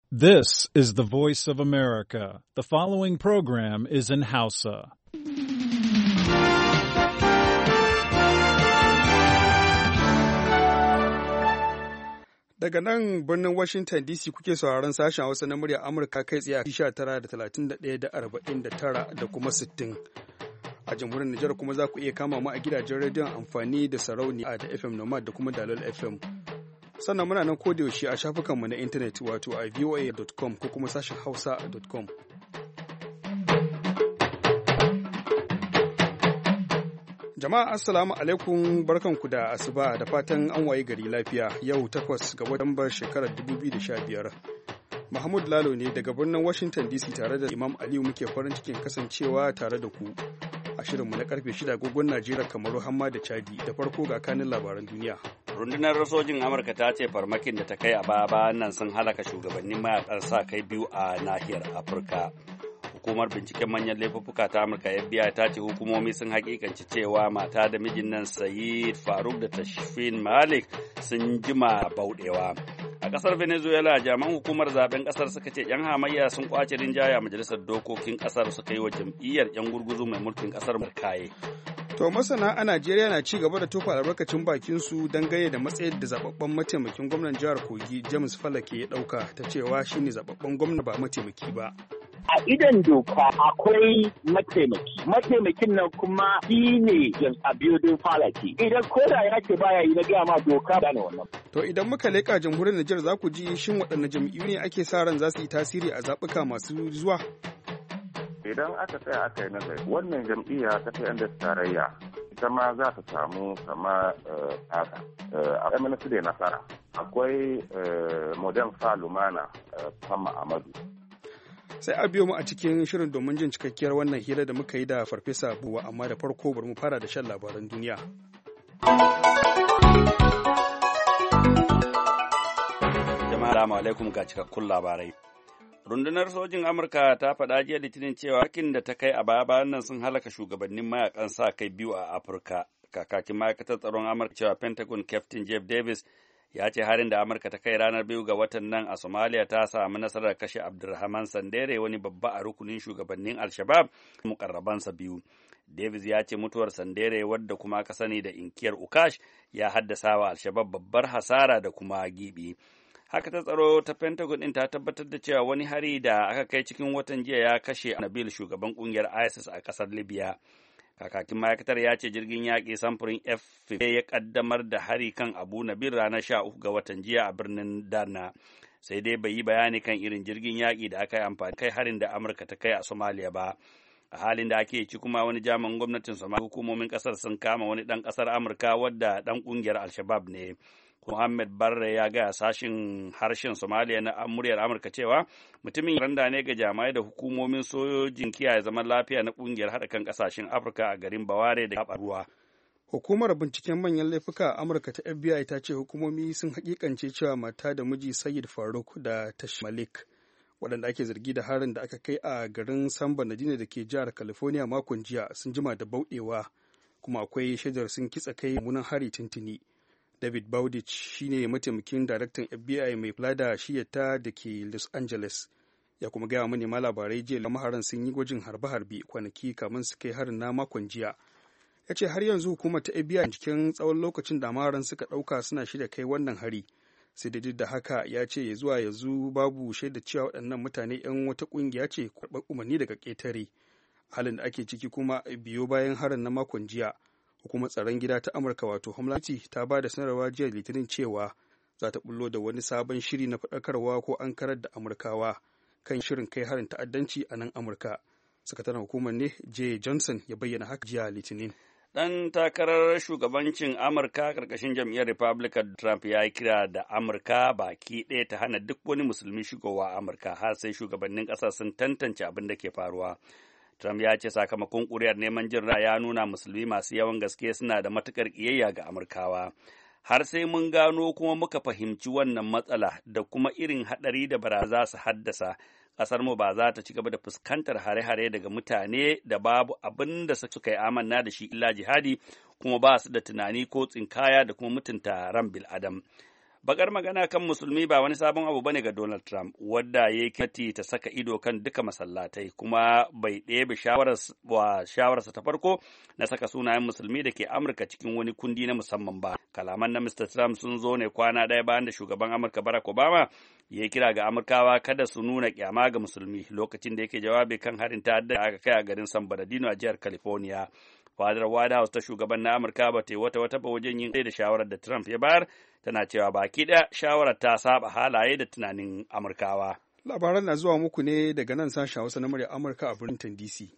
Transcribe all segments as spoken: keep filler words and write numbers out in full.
This is the voice of America. The following program is in Hausa. Daga nan birnin Washington D C kuke sauraron sashen Hausa na murya Amurka kai tsaye a sha tara da talatin da ɗaya da arba'in da tara da kuma sittin. A jamhuriyar Nijar kuma za ku iya kama mu a gidajen rediyon amfani da sarauniya da F M Nomad da kuma Dalol F M. Sannan muna nan kodayaushe a shafukanmu na intanet wato a voa dot com ko kuma sashen hausa dot com. Jama'a assalamu alaikum, barkanku da asuba da fatan an waye gari lafiya. Yau takwas ga watan bar shekarar dubu biyu da sha biyar. Mahmud Lalo ne daga birnin Washington D C tare da Imam Aliyu muke farin cikin kasancewa tare da ku a shirinmu na karfe shida agogon Najeriya, Kamaru, Hamma da Chadi. Da farko ga kanin labaran duniya. Rundunar sojin Amurka ta ce farmakin da ta kai a baya nan sun halaka shugabannin mayakan sa kai biyu a nahiyar Afirka. Hukumar binciken manyan laifuffuka ta Amurka F B I ta ce hukumomi sun hakikanci cewa mata da mijin nan Sayid Faruk da Tashfin Malik sun jima bauɗewa. A ƙasar Venezuela, jami'an hukumar zaben ƙasar suka ce 'yan hamayya sun kwace rinjaye a majalisar dokokin ƙasar suka yi wa jam'iyyar 'yan gurguzu mai mulkin ƙasar markaye. To masana a Najeriya na ci gaba da tofa albarkacin bakin su dangane da matsayin da zababben mataimakin gwamnan jihar Kogi James Falake ya dauka ta cewa shine zababben gwamna ba mataimaki ba. A idan doka akwai mataimaki, mataimakin nan kuma shi ne Abiodun Falake. Idan koda ya ce baya yi na gaya ma doka da ne wannan. To idan muka leƙa jamhuriyar Nijar za ku ji shin waɗanne jam'iyyu ne ake sa ran za su yi tasiri a zaɓuka masu zuwa? Idan aka tsaya aka yi nazari wannan jam'iyya ta fi da tarayya ita ma za ta samu kama haka a M N C da nasara akwai modern falumana Fama Amadu. Sai a biyo mu a cikin shirin domin jin cikakkiyar wannan hira da muka yi da Farfesa Buwa, amma da farko bari mu fara da shan labaran duniya. Jama'a assalamu alaikum ga cikakkun labarai. Rundunar sojin Amurka ta faɗa jiya Litinin cewa hakin da ta kai a baya-bayan nan sun halaka shugabannin mayakan sa kai biyu a Afirka. Kakakin ma'aikatar tsaron Amurka cewa Pentagon Captain Jeff Davis ya ce harin da Amurka ta kai ranar biyu ga watan nan a Somalia ta samu nasarar kashe Abdulrahman Sandere, wani babba a rukunin shugabannin Al-Shabaab, mukarrabansa biyu. Davis ya ce mutuwar Sandere, wadda kuma aka sani da inkiyar Ukash, ya haddasa wa Al-Shabaab babbar hasara da kuma gibi. Haka ta tsaro ta Pentagon ɗin ta tabbatar da cewa wani hari da aka kai cikin watan jiya ya kashe Nabil, shugaban ƙungiyar ISIS a ƙasar Libya. Kakakin ma'aikatar ya ce jirgin yaƙi samfurin F ya ƙaddamar da hari kan Abu Nabil ranar sha uku ga watan jiya a birnin Darna. Sai dai bai yi bayani kan irin jirgin yaƙi da aka yi amfani kai harin da Amurka ta kai a Somalia ba. A halin da ake ci kuma wani jami'in gwamnatin Somalia, hukumomin ƙasar sun kama wani ɗan ƙasar Amurka wadda ɗan ƙungiyar Al-Shabaab ne. Muhammad Barre ya gaya sashin harshen Somaliya na muryar Amurka cewa mutumin randa ne ga jami'ai da hukumomin sojojin kiyaye zaman lafiya na kungiyar haɗa kan ƙasashen Afirka a garin Baware da ruwa. Hukumar binciken manyan laifuka a Amurka ta F B I ta ce hukumomi sun hakikance cewa mata da miji Sayid Faruk da Tash Malik, waɗanda ake zargi da harin da aka kai a garin San Bernardino da ke jihar California makon jiya, sun jima da bauɗewa, kuma akwai shaidar sun kitsa kai munan hari tuntuni. David Bowditch shine mataimakin daraktan F B I mai kula da shiyata da ke Los Angeles, ya kuma gaya manema labarai jiya da maharan sun yi gwajin harbe-harbe kwanaki kamun su kai harin na makon jiya. Ya ce har yanzu hukumar ta F B I cikin tsawon lokacin da maharan suka ɗauka suna shirya kai wannan hari, sai da duk da haka ya ce ya zuwa yanzu babu shaida cewa waɗannan mutane 'yan wata ƙungiya ce karɓar umarni daga ƙetare. Halin da ake ciki kuma biyo bayan harin na makon jiya, hukumar tsaron gida ta Amurka wato Homeland Security ta ba da sanarwa jiya Litinin cewa za ta bullo da wani sabon shiri na faɗakarwa ko an karar da Amurkawa kan shirin kai harin ta'addanci a nan Amurka. Sakataren hukumar ne Jay Johnson ya bayyana haka jiya Litinin. Ɗan takarar shugabancin Amurka ƙarƙashin jam'iyyar Republican Trump ya yi kira da Amurka baki ɗaya ta hana duk wani musulmi shigowa Amurka har sai shugabannin ƙasar sun tantance abin da ke faruwa. Trump ya ce sakamakon ƙuri'ar neman jin ra'ayi ya nuna musulmi masu yawan gaske suna da matuƙar ƙiyayya ga Amurkawa. Har sai mun gano kuma muka fahimci wannan matsala da kuma irin haɗari da baraza su haddasa, ƙasarmu ba za ta ci gaba da fuskantar hare-hare daga mutane da babu abin da suka yi amanna da shi illa jihadi, kuma ba su da tunani ko tsinkaya da kuma mutunta ran bil'adam. Bakar magana kan musulmi ba wani sabon abu bane ga Donald Trump, wadda ya yi ta saka ido kan duka masallatai, kuma bai ɗebe shawararsa ta farko na saka sunayen musulmi da ke Amurka cikin wani kundi na musamman ba. Kalaman na Mister Trump sun zo ne kwana ɗaya bayan da shugaban Amurka Barack Obama ya yi kira ga Amurkawa kada su nuna kyama ga musulmi lokacin da yake jawabi kan harin ta'adda da aka kai a garin San Bernardino a jihar California. Fadar White House ta shugaban na Amurka ba ta yi wata wata ba wajen yin da shawarar da Trump ya bayar, tana cewa baki ɗaya shawarar ta saba halaye da tunanin Amurkawa. Labaran na zuwa muku ne daga nan sashen Hausa na murya Amurka a Washington D C.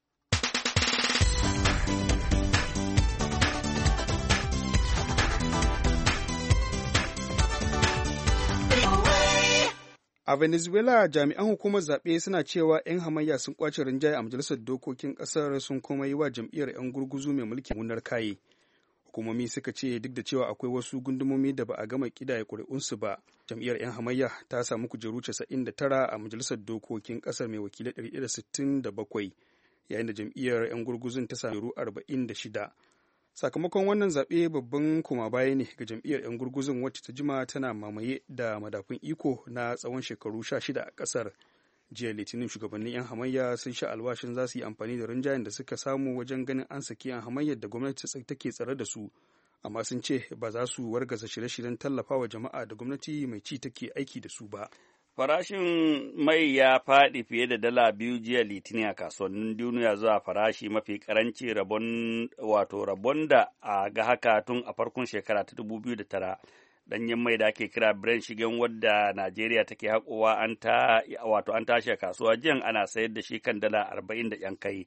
A Venezuela, jami'an hukumar zaɓe suna cewa 'yan hamayya sun ƙwace rinjaye a majalisar dokokin ƙasar sun kuma yi wa jam'iyyar 'yan gurguzu mai mulkin wunar kaye. Hukumomi suka ce duk da cewa akwai wasu gundumomi da ba a gama ƙidaya ƙuri'unsu ba, jam'iyyar 'yan hamayya ta samu kujeru casa'in da tara a majalisar dokokin ƙasar mai wakilai ɗari da sittin da bakwai, yayin da jam'iyyar 'yan gurguzun ta samu arba'in da shida. Sakamakon wannan zaɓe babban koma baya ne ga jam'iyyar 'yan gurguzun wacce ta jima tana mamaye da madafun iko na tsawon shekaru sha shida a ƙasar. Jiya Litinin shugabannin 'yan hamayya sun sha alwashin za su yi amfani da rinjayen da suka samu wajen ganin an saki 'yan hamayyar da gwamnati take tsare da su, amma sun ce ba za su wargaza shirye-shiryen tallafawa jama'a da gwamnati mai ci take aiki da su ba. Farashin mai ya faɗi fiye da dala biyu jiya Litinin a kasuwannin duniya zuwa farashi mafi karanci rabon wato rabon da a ga haka tun a farkon shekara ta dubu biyu da tara. Danyen mai da ake kira Brent shigen wadda Najeriya take haƙowa an ta wato an tashi a kasuwa jiyan ana sayar da shi kan dala arba'in da yan kai.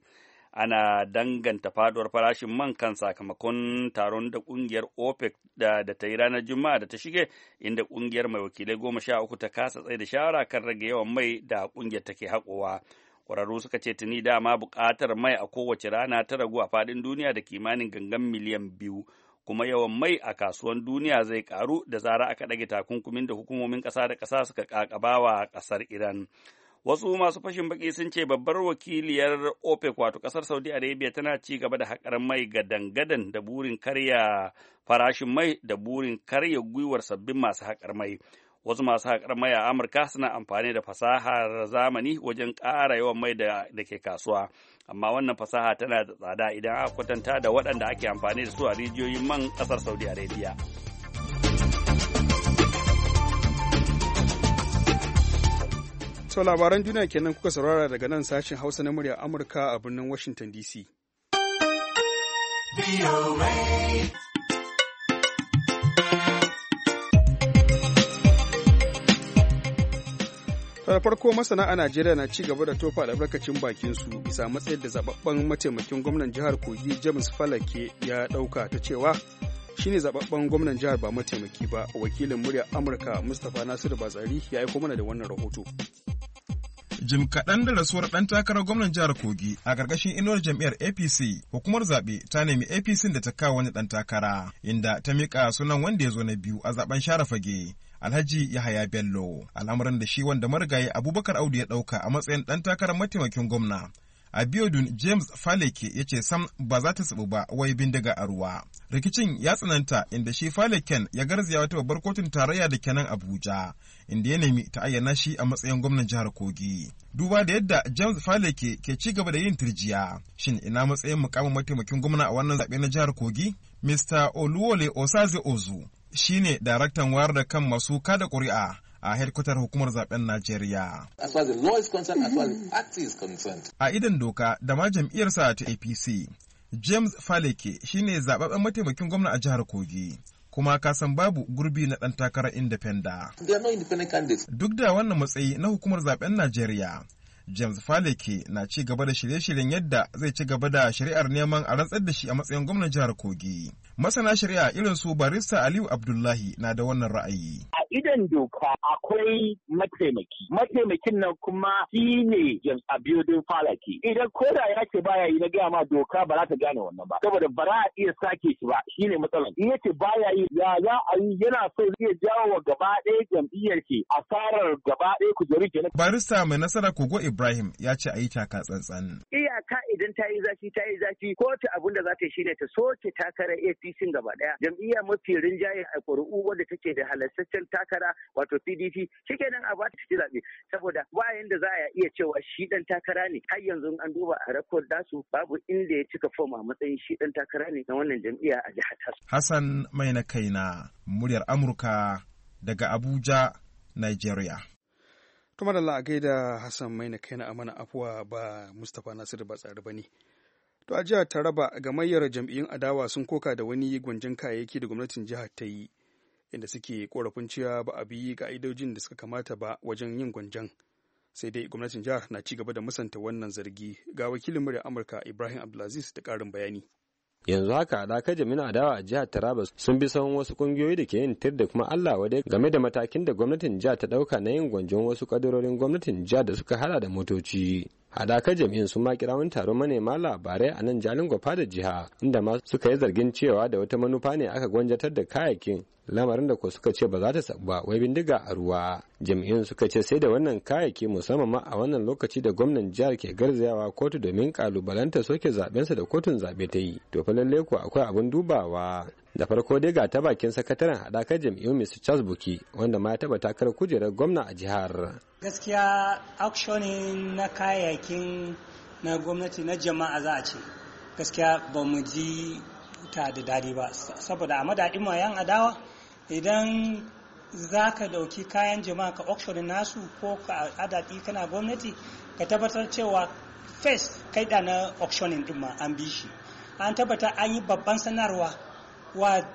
Ana danganta faduwar farashin man kan sakamakon taron da kungiyar OPEC da, da ta yi ranar Juma'a da ta shige, inda kungiyar mai wakilai goma sha uku ta kasa tsaye da shawara kan rage yawan mai da kungiyar take haƙowa. Ƙwararru suka ce tuni dama buƙatar mai a kowace rana ta ragu a faɗin duniya da kimanin gangan miliyan biyu, kuma yawan mai a kasuwan duniya zai ƙaru da zara aka ɗage takunkumin da hukumomin ƙasa da ƙasa suka ƙaƙabawa ƙasar Iran. Wasu masu fashin baki sun ce babbar wakiliyar OPEC wato kasar Saudi Arabia tana ci gaba da haƙar mai gadan-gadan da burin karya farashin mai da burin karya gwiwar sabbin masu haƙar mai. Wasu masu haƙar mai a Amurka suna amfani da fasahar zamani wajen ƙara yawan mai da, da ke kasuwa, amma wannan fasaha tana da tsada idan aka kwatanta da waɗanda ake amfani da su a rijiyoyin man ƙasar Saudi Arabia. Sau labaran duniya kenan kuka saurara daga nan sashen Hausa na murya Amurka a birnin Washington D C. Da farko masana a Najeriya na ci gaba da tofa albarkacin bakin su bisa matsayin da zababben mataimakin gwamnan jihar Kogi James Falake ya ɗauka ta cewa shine zababben gwamnan jihar ba mataimaki ba. Wakilin murya Amurka Mustapha Nasiru Batsari ya aiko mana da wannan rahoto. Jim kaɗan da rasuwar ɗan takarar gwamnan jihar Kogi a ƙarƙashin inuwar jam'iyyar A P C, hukumar zaɓe ta nemi A P C da ta kawo wani ɗan takara, inda ta miƙa sunan wanda ya zo na biyu a zaɓen share fage, Alhaji Yahaya Bello, al'amuran da shi wanda marigayi Abubakar Audu ya ɗauka a matsayin ɗan takarar mataimakin gwamna. Abiodun James Faleke ya ce sam ba za ta sabu ba wai bindiga a ruwa. Rikicin ya tsananta inda shi Faleken ya garzaya wata babbar kotun tarayya da kenan Abuja, inda ya nemi ta ayyana shi a matsayin gwamnan jihar Kogi. Duba da yadda James Faleke ke ci gaba da yin turjiya, shin ina matsayin mukamin mataimakin gwamna a wannan zaɓe na jihar Kogi? Mister Oluwole Osaze Ozu shine daraktan wayar da kan masu kada ƙuri'a a hedkwatar hukumar zaben Najeriya. A idan doka da ma jam'iyyarsa ta A P C, James Faleke shine zababben mataimakin gwamna a jihar Kogi, kuma kasan babu gurbi na ɗan takarar independa. Duk da wannan matsayi na hukumar zaben Najeriya, James Faleke na ci gaba da shirye-shiryen yadda zai ci gaba da shari'ar neman a rantsar da shi a matsayin gwamnan jihar Kogi. Masana shari'a irin su barista Aliyu Abdullahi na da wannan ra'ayi. A idan doka akwai mataimaki. Mataimakin nan kuma shi ne James Abiodun Falake. Idan koda ya ce baya yi na gaya ma doka ba za ta gane wannan ba. Saboda ba za a iya sake shi ba, shi ne matsalar. In yace baya yi ya za a yi yana so zai jawo wa gaba ɗaya jam'iyyar ke asarar gaba ɗaya kujeru kenan. Barista mai nasara Kogo Ibrahim ya ce a yi taka tsantsan. Iyaka idan ta yi zafi ta yi zafi kotu abin da za ta yi shine ta soke takarar A P C gaba daya jam'iyya mafi rinjaye a ƙuri'u wadda take da halastaccen takara wato P D P shikenan a ba ta ci zaɓe saboda bayan da za a iya cewa shi dan takara ne har yanzu an duba a rakod dasu babu inda ya cika fom a matsayin shi dan takara ne na wannan jam'iyya a jihar tasu. Hassan mai na kaina muryar Amurka daga Abuja, Nigeria. Tumar da a gaida Hassan mai na kaina a mana afuwa ba Mustapha Nasiru ba tsari ba ne. To a jihar Taraba gamayyar jam'iyyun adawa sun koka da wani gwanjon kayayyaki da gwamnatin jihar ta yi inda suke korafin cewa ba a bi ka'idojin da suka kamata ba wajen yin gwanjon. Sai dai gwamnatin jihar na ci gaba da musanta wannan zargi. Ga wakilin muryar Amurka Ibrahim Abdulaziz da ƙarin bayani. Yanzu haka alaka jami'an adawa a jihar Taraba sun bi sahun wasu kungiyoyi da ke yin tir da kuma Allah wadai game da matakin da gwamnatin jihar ta dauka na yin gwanjon wasu kadarorin gwamnatin jihar da suka hada da motoci. Hadakar jami'in sun ma kira wani taron manema labarai a nan Jalingo da jiha inda ma suka yi zargin cewa da wata manufa ne aka gwanjatar da kayayyakin lamarin da ko suka ce ba za ta sabu ba wai bindiga a ruwa. Jami'in suka ce sai da wannan kayayyaki musamman ma a wannan lokaci da gwamnan jihar ke garzayawa kotu domin kalubalanta soke zabensa da kotun zabe ta yi. To fa lalle ko akwai abin dubawa. Da farko dai ga ta bakin sakataren hadakar jam'iyyun mister Charles Buki wanda ma ya taba takarar kujerar gwamna a jihar. Gaskiya auctioning na kayayyakin na gwamnati na jama'a za a ce gaskiya ba mu ji ta da dadi ba saboda a madadin ma yan adawa idan za ka dauki kayan jama'a ka auctioning nasu ko ka adadi kana gwamnati ka tabbatar cewa first kai da na auctioning din ma an bi shi an tabbata an yi babban sanarwa wa uh,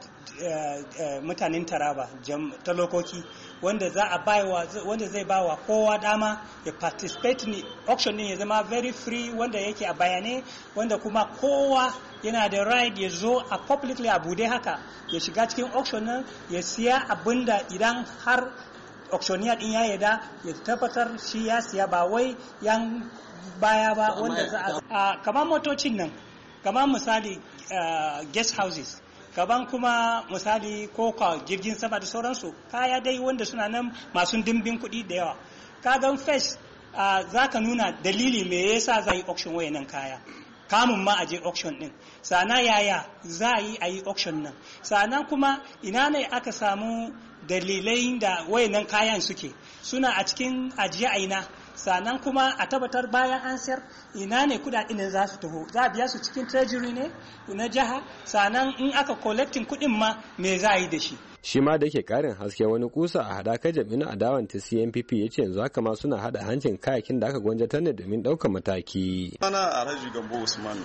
uh, mutanen Taraba talokoki wanda za a baiwa wanda zai bawa kowa dama ya participate ni auction din ya zama very free wanda yake a bayane wanda kuma kowa yana da right ya zo a publicly a bude haka ya shiga cikin auction nan ya siya abinda idan har auctioneer din ya yarda ya tabbatar shi ya siya ba wai yan baya ba wanda za a uh, kamar motocin nan kamar misali uh, guest houses gaban kuma misali ko ka jirgin sama da sauransu kaya dai wanda suna nan masu dimbin kuɗi da yawa kagan fesh za ka nuna dalili me yasa za yi auction wayannan kaya kamun ma a je auction din sana yaya za a yi a yi auction nan sannan kuma ina ne aka samu dalilai da wayannan kayan suke suna a cikin ajiye aina sannan kuma a tabbatar bayan an sayar ina ne kudaden da za su taho za a biya su cikin treasury ne na jiha sannan in aka collecting kudin ma me za a yi da shi shi ma da yake karin haske wani kusa a hadakar jami'in adawan ta C N P P ya ce yanzu haka ma suna hada hancin kayakin da aka gwanjatar ne domin ɗaukar mataki. Ana Alhaji Gambo Usman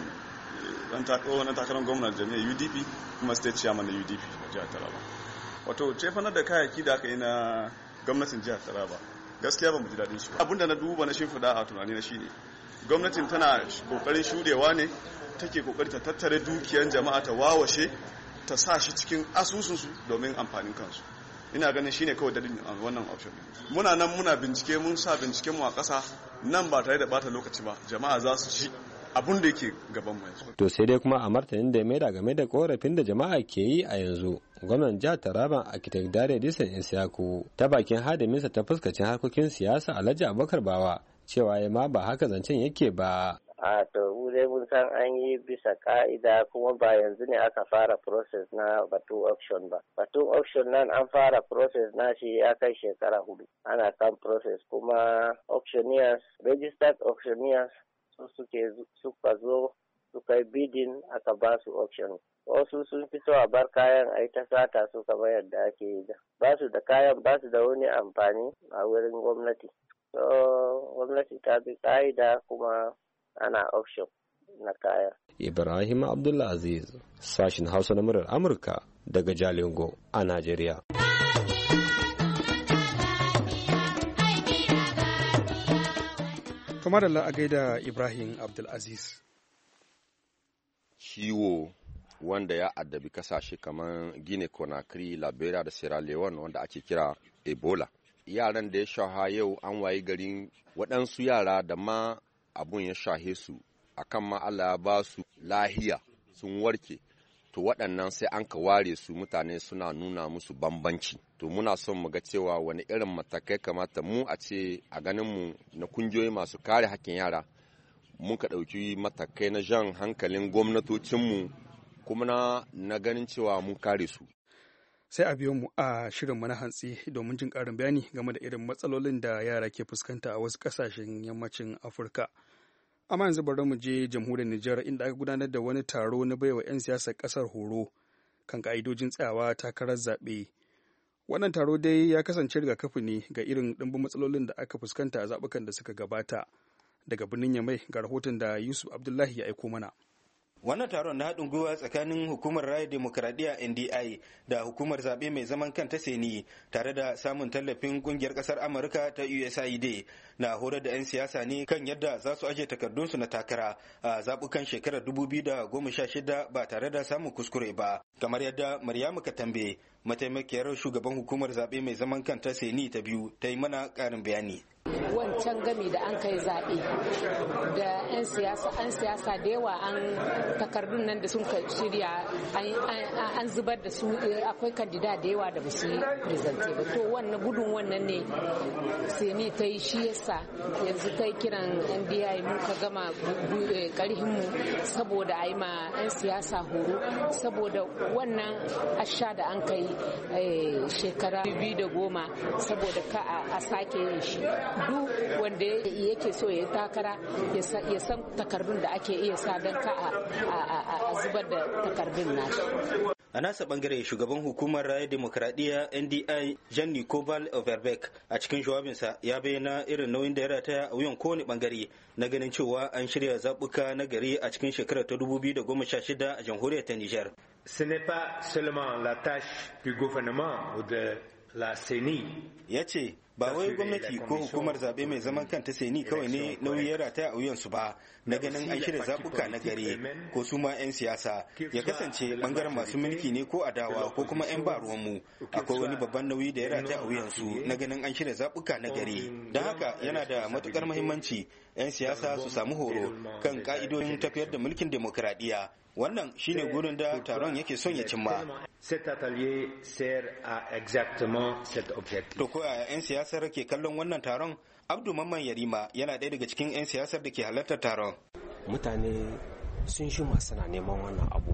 dan tako na takarar gwamnati jami'ar U D P kuma state chairman na U D P a jihar Taraba. Wato cefanar da kayaki da aka yi na gwamnatin jihar Taraba gaskiya ba mu ji daɗin shi ba. Abinda na duba na shimfiɗa a tunani na shine gwamnatin tana kokarin shudewa ne take kokari ta tattare dukiyar jama'a ta wawashe ta sa shi cikin asusunsu domin amfanin kansu. Ina ganin shine kawai dalilin wannan option. Muna nan muna bincike mun sa binciken mu a ƙasa nan ba tare da bata lokaci ba jama'a za su ci abun da yake gaban mu yanzu. To sai dai kuma a martanin da ya maida game da korafin da jama'a ke yi a yanzu gwamnan jihar Taraba Architect Dare Disan Isiyaku ta bakin hadiminsa ta fuskacin harkokin siyasa Alhaji Abubakar Bawa cewa ya ma ba haka zancen yake ba. A to mu dai mun san an yi bisa ka'ida kuma ba yanzu ne aka fara process na batun auction ba. Batun auction nan an fara process na shi ya kai shekara hudu. Ana kan process kuma auctioneers, registered auctioneers su suke suka zo suka yi bidding aka ba su auction. Wasu sun fi so a bar kayan a yi ta sata su kamar yadda ake yi da. Ba su da kayan ba su da wani amfani a wurin gwamnati. So gwamnati ta bi ka'ida kuma ana auction na kaya. Ibrahim Abdulaziz, sashin Hausa na murar Amurka daga Jalingo a Najeriya. Kamar Allah a gaida Ibrahim Abdulaziz. Ciwo wanda ya addabi kasashe kamar Guinea Conakry, Liberia da Sierra Leone wanda ake kira Ebola. Yaran da ya shaha yau an wayi garin waɗansu yara da ma abun ya shahe su akan ma Allah ya ba su lahiya sun warke to waɗannan sai an ka ware su mutane suna nuna musu bambanci to muna son mu ga cewa wani irin matakai kamata mu a ce a ganin mu na kungiyoyi masu kare hakkin yara muka ɗauki matakai na jan hankalin gwamnatocinmu kuma na, na ganin cewa mun kare su. Sai a biyo mu a shirinmu na hantsi domin jin ƙarin bayani game da irin matsalolin da yara ke fuskanta a wasu ƙasashen yammacin Afirka. Amma yanzu bari mu je jamhuriyar Nijar inda aka gudanar da wani taro na baiwa 'yan siyasar ƙasar horo kan ƙa'idojin tsayawa takarar zaɓe. Wannan taro dai ya kasance rigakafi ne ga irin ɗimbin matsalolin da aka fuskanta a zaɓukan da suka gabata. Daga birnin Yamai ga rahoton da Yusuf Abdullahi ya aiko mana. Wannan taron na haɗin gwiwa tsakanin hukumar raya demokradiyya N D I da hukumar zaɓe mai zaman kanta Seni tare da samun tallafin ƙungiyar ƙasar Amurka ta U S A I D na horar da 'yan siyasa ne kan yadda za su aje takardunsu na takara a zaɓukan shekarar dubu biyu da goma sha shida ba tare da samun kuskure ba. Kamar yadda Maryamu Katambe, mataimakiyar shugaban hukumar zaɓe mai zaman kanta Seni ta biyu, ta yi mana ƙarin bayani. Wancan gami da an kai zaɓe da 'yan siyasa an siyasa da yawa an takardun nan da sun shirya an zubar da su, akwai kandida da yawa da ba su yi presente ba. To wannan gudun wannan ne Seni ta yi, shi yasa yanzu ta yi kiran N D I mu ka gama karhinmu saboda a yi ma 'yan siyasa horo saboda wannan asha da an kai shekara biyu da goma saboda ka a sake yin shi. Duk wanda yake so ya takara ya san takardun da ake iya sa don ka a zubar da takardun nashi. A nasa bangare shugaban hukumar raya demokradiyya N D I Jean Nicobal Overbeck a cikin jawabinsa ya bayyana irin nauyin da ya rataya a wuyan kowane bangare na ganin cewa an shirya zaɓuka na gari a cikin shekarar ta dubu biyu da goma sha shida a jamhuriyar ta Nijar. Ce n'est pas seulement la tâche du gouvernement ou de la C E N I. Ya ce ba wai gwamnati ko hukumar zaɓe mai zaman kanta Seni kawai ne nauyi ya rataya a wuyansu ba na ganin an shirya zaɓuka na gare ko su ma 'yan siyasa ya kasance bangaren masu mulki ne ko adawa ko kuma 'yan ba ruwanmu akwai wani babban nauyi da ya rataya a wuyansu na ganin an shirya zaɓuka na gare. Don haka yana da matukar muhimmanci 'yan siyasa su samu horo kan ka'idodin tafiyar da mulkin demokradiyya. Wannan shine gurin da taron yake son ya cimma. Cet atelier sert à exactement cet objectif. To ko yaya 'yan siyasar ke kallon wannan taron? Abdu Mamman Yarima yana ɗaya daga cikin 'yan siyasar da ke halartar taron. Mutane sun shi suna neman wannan abu.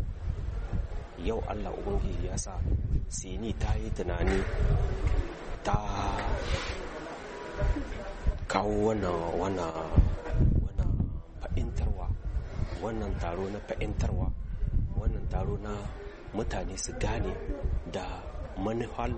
Yau Allah Ubangiji ya sa Seni ta yi tunani ta kawo wannan wannan wannan fa'intarwa, wannan taro na fa'intarwa, wannan taro na mutane su gane da manufal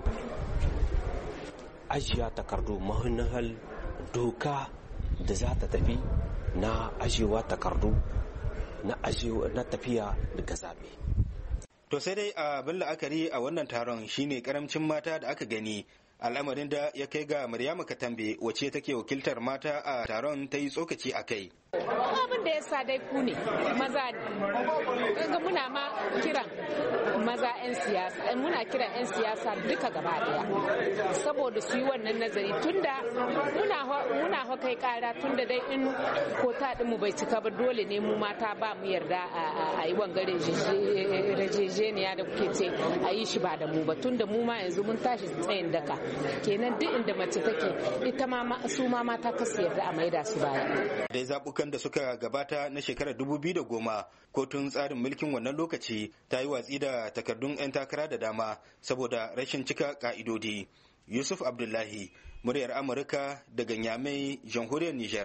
ajiya takardu, manufal doka da za ta tafi na ajiyewa takardu na na tafiya daga zaɓe. To sai dai abin la'akari a wannan taron shine karamcin mata da aka gani, al'amarin da ya kai ga Maryamu Katambe wacce take wakiltar mata a taron ta yi tsokaci a kai. Abin da ya sa dai ku ne maza ne, kaga muna ma kiran maza 'yan siyasa, muna kiran 'yan siyasa duka gaba daya saboda su yi wannan nazari tunda muna muna ho kai kara tunda dai in kota din mu bai cika ba dole ne mu mata ba mu yarda a yi wangare rajejeniya da kuke ce a yi shi ba da mu ba tunda mu ma yanzu mun tashi tsayin daka kenan duk inda mace take ita ma su ma mata kasu yarda a maida su baya. Dai zabukan da suka gabata na shekarar dubu biyu da goma kotun tsarin mulkin wannan lokaci ta yi watsi da takardun 'yan takara da dama saboda rashin cika ka'idodi. Yusuf Abdullahi, muryar Amurka daga Nyamai, jamhuriyar Nijar.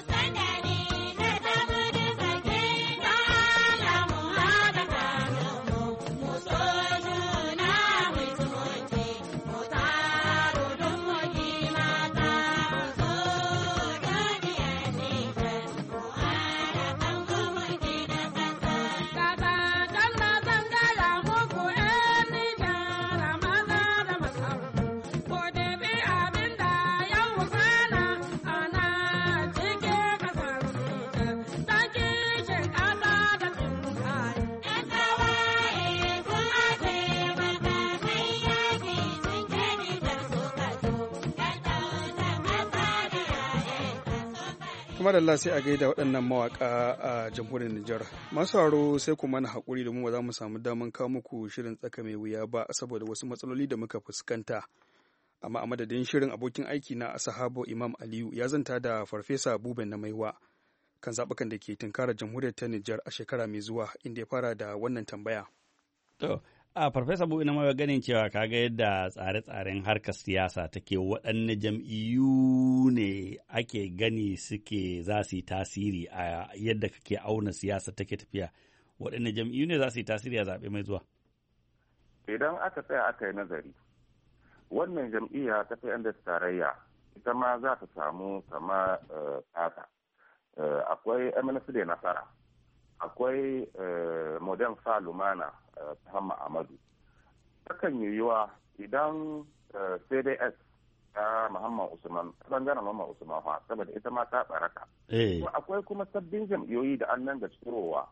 kuma da Allah sai a gaida waɗannan mawaƙa a jamhuriyar Nijar. Masu haro sai ku mana haƙuri domin ba za mu samu daman kawo muku shirin tsaka mai wuya ba saboda wasu matsaloli da muka fuskanta. Amma a madadin shirin abokin aiki na Asahabo Imam Aliyu ya zanta da Farfesa Buben na Maiwa kan zaɓukan da ke tunkarar jamhuriyar ta Nijar a shekara mai zuwa, inda ya fara da wannan tambaya. To, a Farfesa Bu ina ma ganin cewa kaga yadda tsare-tsaren harkar siyasa take, waɗanne jam'iyyu ne ake gani suke za su yi tasiri a yadda kake auna siyasa take tafiya, waɗanne jam'iyyu ne za su yi tasiri a zaɓe mai zuwa? Idan aka tsaya aka yi nazari, wannan jam'iyya ta fi da tarayya ita ma za ta samu kama tsata. Akwai M N C da nasara, akwai modern fa lumana ta hamma amadu. Takan yiwuwa idan C D S ta Muhammad Usman, ta bangaren Muhammad Usman fa, saboda ita ma ta baraka. Akwai kuma sabbin jam'iyyoyi da an nan ga cirowa.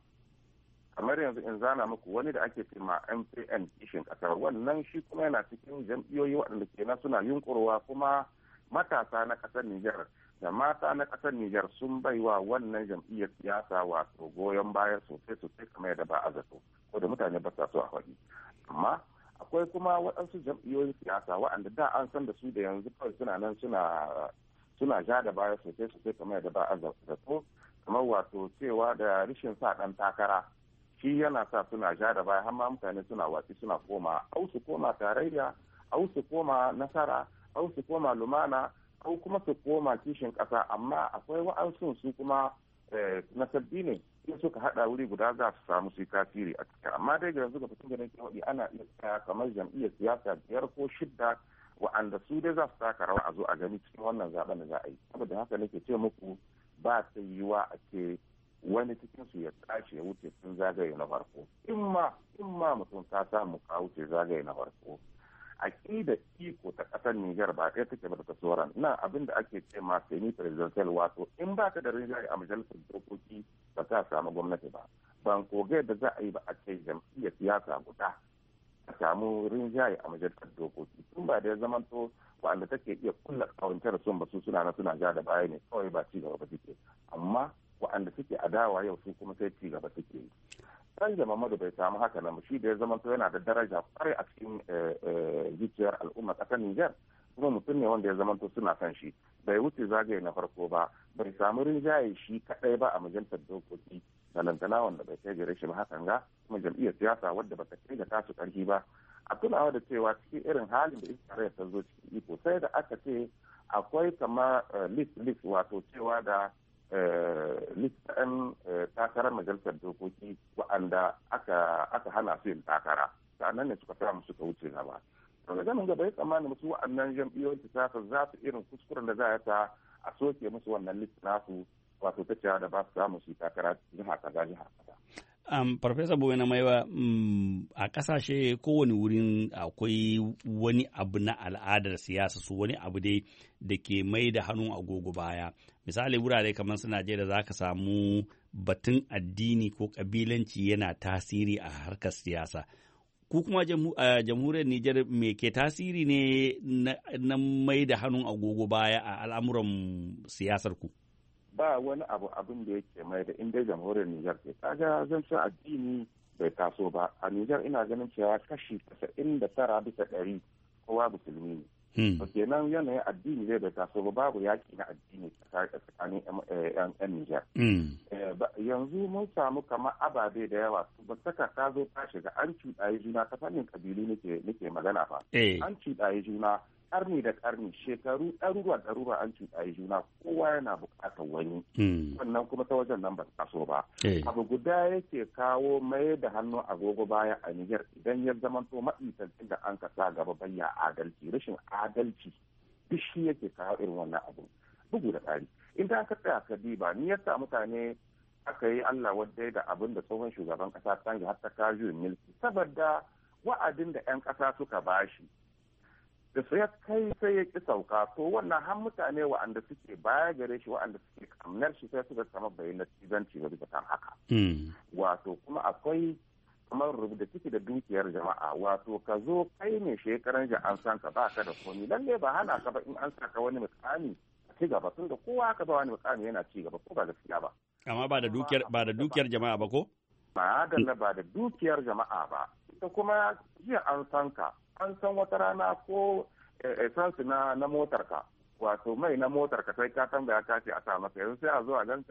Kamar yanzu in zana muku wani da ake cema M P N kishin kasar, wannan shi kuma yana cikin jam'iyyoyi waɗanda kenan suna yunkurwa, kuma matasa na ƙasar Nijar da mata na ƙasar Nijar sun baiwa wannan jam'iyyar siyasa wato goyon baya sosai sosai kamar yadda ba a zato, ko da mutane ba sa so a faɗi. Amma akwai kuma waɗansu jam'iyyoyin siyasa waɗanda da an san da su da yanzu kawai suna nan suna suna ja da baya sosai sosai kamar yadda ba a zato, kamar wato cewa da rashin sa ɗan takara shi yana sa suna ja da baya, har ma mutane suna watsi suna koma au su koma tarayya, au su koma nasara, au su koma lumana, au kuma su koma kishin ƙasa. Amma akwai wa'ansu su kuma na sabbi ne, in suka haɗa wuri guda za su samu su tasiri a cikin. Amma dai yanzu ga fitin da nake waɗi ana iya tsaya kamar jam'iyyar siyasa biyar ko shidda wa'anda su dai za su taka rawa a zo a gani cikin wannan zaben da za a yi. Saboda haka nake ce muku ba ta yiwa a ce wani cikin su ya tashi ya wuce tun zagaye na farko. In ma in ma mutum ta samu ka wuce zagaye na farko, aƙidar iko ta ƙasar Nijar ba ɗaya take ba da sauran. Nan abin da ake ce ma semi presidential, wato in ba ka da rinjaye a majalisar dokoki ba za a samu gwamnati ba. Ban kogai da za a yi ba a ce jam'iyyar siyasa guda a samu rinjaye a majalisar dokoki. Tun ba da ya zamanto wanda take iya kulla kawancar sun ba su suna na suna ja da baya ne kawai, ba ci gaba ba suke. Amma waɗanda suke adawa yau su kuma sai ci gaba suke yi. Sanja Mamadu bai samu haka nan, shi da ya zama to yana da daraja kwarai a cikin zuciyar al'umma ƙasar Nijar, kuma mutum ne wanda ya zama to suna son shi. Bai wuce zagaye na farko ba, bai samu rinjaye shi kaɗai ba a majalisar dokoki, balantana wanda bai kai gare shi ba hakan ga, kuma jam'iyyar siyasa wadda ba ta kai da tasu ƙarfi ba. A tunawa da cewa cikin irin halin da ita ta zo cikin iko, sai da aka ce akwai kama list list wato cewa da listan takarar majalisar dokoki waɗanda aka aka hana su yin takara, sannan ne suka samu suka wuce gaba. Daga ganin gaba ya tsammani musu waɗannan jam'iyyoyin siyasa za su irin kuskuren da za a ta a soke musu wannan list nasu, wato ta cewa da ba su samu su takara jiha kaza jiha kaza. Um, Farfesa Boyena Maiwa, um, a ƙasashe kowane wurin akwai wani abu na al'adar siyasa su, wani abu dai da ke mai da hannun agogo baya. Misali wurare kamar su Najeriya za ka samu batun addini ko ƙabilanci yana tasiri a harkar siyasa. Ku kuma a jamhuriyar Nijar me ke tasiri ne na, na mai da hannun agogo baya a al'amuran siyasar ku? Ba wani abu abin da yake mai da inda jamhuriyar Nijar ke. Kaga zan san addini bai taso ba. A Nijar ina ganin cewa kashi tasa'in da tara bisa ɗari kowa musulmi ne. To kenan yanayin addini zai bai taso ba, babu yaki na addini tsakanin yan Nijar. Yanzu mun samu kamar ababe da yawa. Ba saka ta zo ta shiga an cuɗaye juna ta fannin kabilu nake magana fa. An cuɗaye juna karni da karni, shekaru ɗaruruwa ɗaruruwa an cuɗaye juna, kowa yana buƙatar wani. Wannan kuma ta wajen nan ba ta so ba. Abu guda yake kawo mai da hannu agogo baya a Niger idan ya zamanto maɗisancin da an kasa gaba bayya adalci, rashin adalci duk shi yake kawo irin wannan abu. Bugu da ƙari. In da aka tsaya ka diba, ni yasa mutane aka yi Allah wadda da abin da tsohon shugaban ƙasa Tanji har ta kawo milki, saboda wa'adin da 'yan ƙasa suka bashi. Da sai ya kai sai ya ki sauka, to wannan har mutane wa'anda suke baya gare shi wa'anda suke kamnar shi sai suka sama bayyana cizanci ba bisa kan haka. Wato kuma akwai kamar rubuta ciki da dukiyar jama'a, wato ka zo kai ne shekaran ji an san ka ba ka da komi, lalle ba hana ka ba in an saka wani mukami a ci gaba, tunda kowa ka ba wani mukami yana ci gaba ko ba gaskiya ba. Amma ba da dukiyar ba da dukiyar jama'a ba ko? Ba da ba da dukiyar jama'a ba. Ita kuma jiya an san ka, an san wata rana ko esansu na na motarka, wato mai na motarka sai ka tambaya ka ce a sa maka, yanzu sai a zo a ganka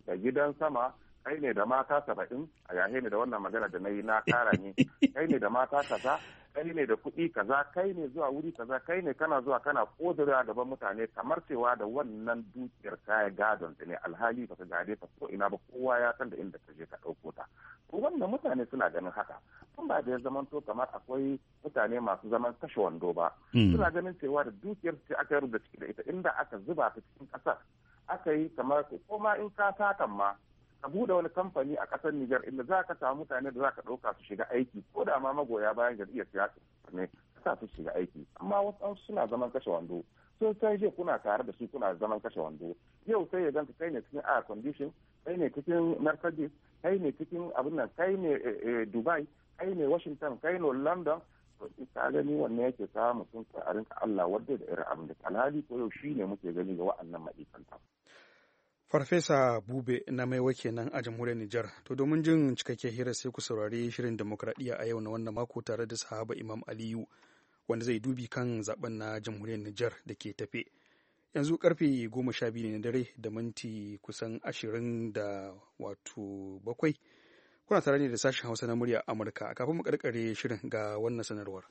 da gidan sama, kai ne da mata saba'in, a yahe ne da wannan magana da na yi na kara ne, kai ne da mata kaza, kai ne da kuɗi kaza, kai ne zuwa wuri kaza, kai ne kana zuwa kana kodura gaban mutane kamar cewa da wannan dukiyar kaya gadon ta ne, alhali baka gade ta ko ina ba, kowa ya san da inda ka je ka ɗauko ta. To wannan mutane suna ganin haka. Tun ba da ya zamanto kamar akwai mutane masu zaman kashe wando ba. Suna ganin cewa da dukiyar ce aka rubuta ciki da ita, inda aka zuba ta cikin ƙasar aka yi kamar ko ma in ka satan ma ka buɗe wani kamfani a ƙasar Nijar inda za ka samu mutane da za ka ɗauka su shiga aiki, ko da ma magoya bayan jam'iyyar siyasa ne ka sa su shiga aiki, amma wasu suna zaman kashe wando. So sai je kuna tare da su kuna zaman kashe wando, yau sai ya ganka kai ne cikin air condition, kai ne cikin Mercedes, kai ne cikin abin nan, kai ne Dubai, kai ne Washington, kai ne London. To ka gani wannan yake sa mutum a rinka Allah wadda da irin abin da alhali ko yau shi ne muke gani ga wa'annan ma'aikanta. Farfesa Bube na Maiwa kenan a jamhuriyar Nijar. To domin jin cikakken hira sai ku saurari shirin demokradiyya a yau na wannan mako tare da sahaba Imam Aliyu wanda zai dubi kan zaben na jamhuriyar Nijar da ke tafe. Yanzu karfe goma sha biyu ne na dare da minti kusan ashirin da wato bakwai. Kuna tare ne da sashen Hausa na murya Amurka. Kafin mu karkare shirin ga wannan sanarwar.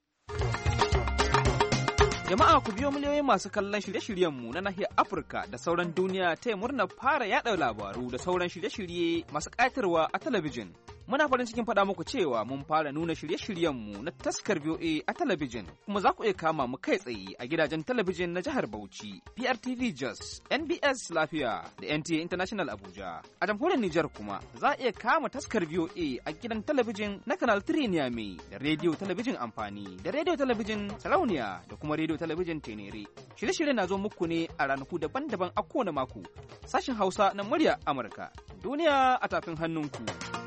Jama'a ku biyo miliyoyin masu kallon shirye-shiryenmu na nahiyar Afirka da sauran duniya ta murnar fara yaɗa labaru da sauran shirye-shirye masu ƙayatarwa a talabijin. Muna farin cikin faɗa muku cewa mun fara nuna shirye-shiryenmu na taskar V O A a talabijin, kuma za ku iya kama mu kai tsaye a gidajen talabijin na jihar Bauchi, P R T V Jos, N B S Lafiya da N T A International Abuja. A jamhuriyar Nijar kuma za a iya kama taskar V O A a gidan talabijin na Canal three Niamey da rediyo talabijin Amfani da rediyo talabijin Sarauniya da kuma rediyo talabijin Tenere. Shirye-shirye na zo muku ne a ranaku daban-daban a kowane mako. Sashen Hausa na murya Amurka. Duniya a tafin hannunku.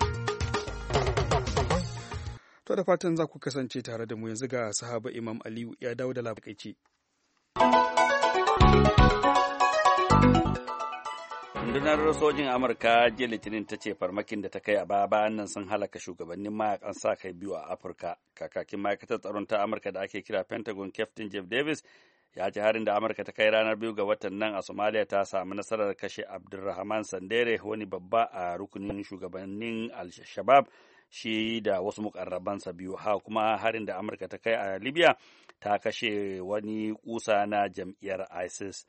To da fatan za ku kasance tare da mu yanzu ga sahaba Imam Aliyu ya dawo da labarai. Rundunar sojin Amurka jiya Litinin ta ce farmakin da ta kai a baya bayan nan sun halaka shugabannin mayakan sa kai biyu a Afirka. Kakakin ma'aikatar tsaron ta Amurka da ake kira Pentagon Captain Jeff Davis ya ce harin da Amurka ta kai ranar biyu ga watan nan a Somalia ta samu nasarar kashe Abdulrahman Sandere, wani babba a rukunin shugabannin Al-Shabaab, shi da wasu mukarrabansa biyu. Ha kuma harin da Amurka ta kai a Libya ta kashe wani kusa na jam'iyyar ISIS.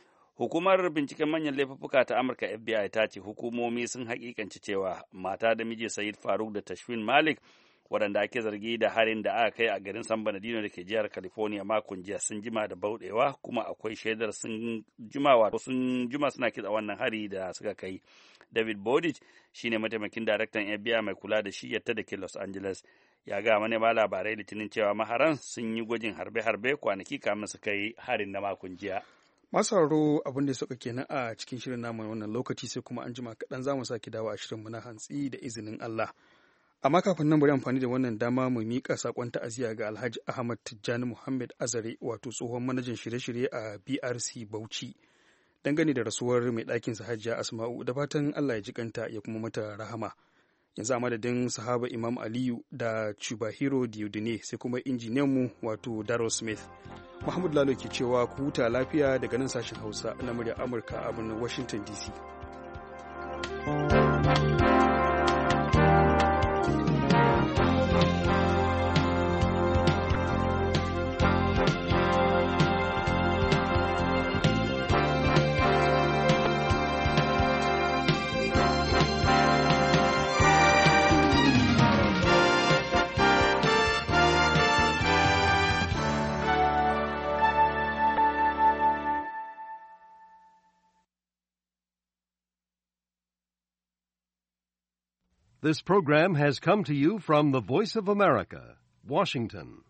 Hukumar binciken manyan laifuffuka ta Amurka F B I ta ce hukumomi sun hakikanci cewa mata da miji Said Faruk da Tashfin Malik waɗanda ake zargi da harin da aka kai a garin San Bernardino da ke jihar California makon jiya sun jima da bauɗewa, kuma akwai shaidar sun jima wato sun jima suna kitsa wannan hari da suka kai. David Bowditch shine mataimakin daraktan F B I mai kula da shiyyarta da ke Los Angeles, ya ga manema labarai Litinin cewa maharan sun yi gwajin harbe-harbe kwanaki kamin su kai harin na makon jiya. Masu sauraro abin da suka kenan a cikin shirin namu wannan lokaci, sai kuma an jima kaɗan za mu sake dawo a shirinmu na hantsi da izinin Allah. Amma kafin nan bari amfani da wannan dama mu miƙa saƙon ta'aziyya ga Alhaji Ahmad Tijjani Muhammad Azare, wato tsohon manajan shirye-shirye a B R C Bauchi, dangane da rasuwar mai ɗakin sa Hajiya Asma'u, da fatan Allah ya ji kanta ya kuma mata rahama. Yanzu a madadin sahaba Imam Aliyu da Chubahiro Diodune sai kuma injiniyan mu wato Darrell Smith. Muhammad Lalo ke cewa ku huta lafiya daga nan sashen Hausa na murya Amurka a birnin Washington D C. This program has come to you from the Voice of America, Washington.